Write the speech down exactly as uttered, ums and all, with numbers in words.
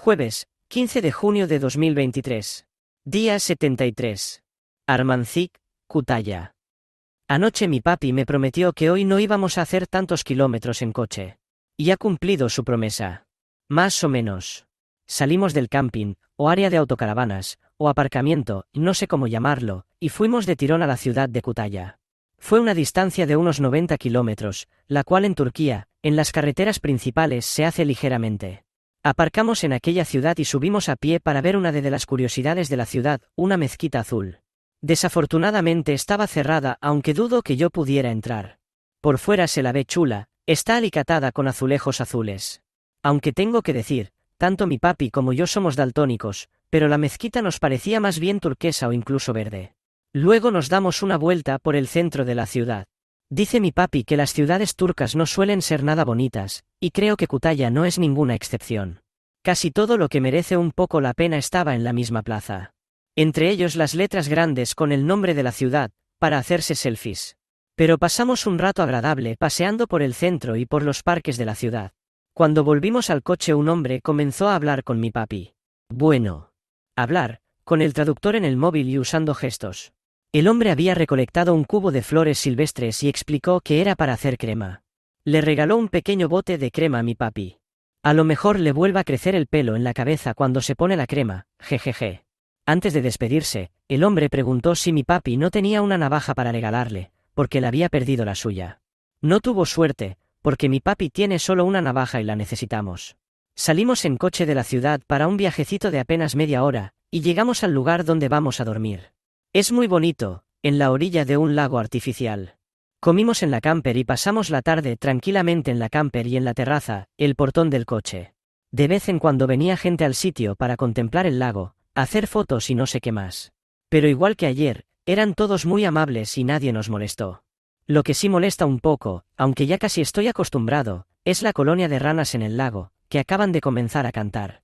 Jueves, quince de junio de dos mil veintitrés. Día setenta y tres. Armanzik, Kütahya. Anoche mi papi me prometió que hoy no íbamos a hacer tantos kilómetros en coche. Y ha cumplido su promesa. Más o menos. Salimos del camping, o área de autocaravanas, o aparcamiento, no sé cómo llamarlo, y fuimos de tirón a la ciudad de Kütahya. Fue una distancia de unos noventa kilómetros, la cual en Turquía, en las carreteras principales se hace ligeramente. Aparcamos en aquella ciudad y subimos a pie para ver una de las curiosidades de la ciudad, una mezquita azul. Desafortunadamente estaba cerrada, aunque dudo que yo pudiera entrar. Por fuera se la ve chula, está alicatada con azulejos azules. Aunque tengo que decir, tanto mi papi como yo somos daltónicos, pero la mezquita nos parecía más bien turquesa o incluso verde. Luego nos damos una vuelta por el centro de la ciudad. Dice mi papi que las ciudades turcas no suelen ser nada bonitas, y creo que Kütahya no es ninguna excepción. Casi todo lo que merece un poco la pena estaba en la misma plaza. Entre ellos las letras grandes con el nombre de la ciudad, para hacerse selfies. Pero pasamos un rato agradable paseando por el centro y por los parques de la ciudad. Cuando volvimos al coche un hombre comenzó a hablar con mi papi. Bueno. Hablar, con el traductor en el móvil y usando gestos. El hombre había recolectado un cubo de flores silvestres y explicó que era para hacer crema. Le regaló un pequeño bote de crema a mi papi. A lo mejor le vuelva a crecer el pelo en la cabeza cuando se pone la crema, jejeje. Antes de despedirse, el hombre preguntó si mi papi no tenía una navaja para regalarle, porque le había perdido la suya. No tuvo suerte, porque mi papi tiene solo una navaja y la necesitamos. Salimos en coche de la ciudad para un viajecito de apenas media hora, y llegamos al lugar donde vamos a dormir. Es muy bonito, en la orilla de un lago artificial. Comimos en la camper y pasamos la tarde tranquilamente en la camper y en la terraza, el portón del coche. De vez en cuando venía gente al sitio para contemplar el lago, hacer fotos y no sé qué más. Pero igual que ayer, eran todos muy amables y nadie nos molestó. Lo que sí molesta un poco, aunque ya casi estoy acostumbrado, es la colonia de ranas en el lago, que acaban de comenzar a cantar.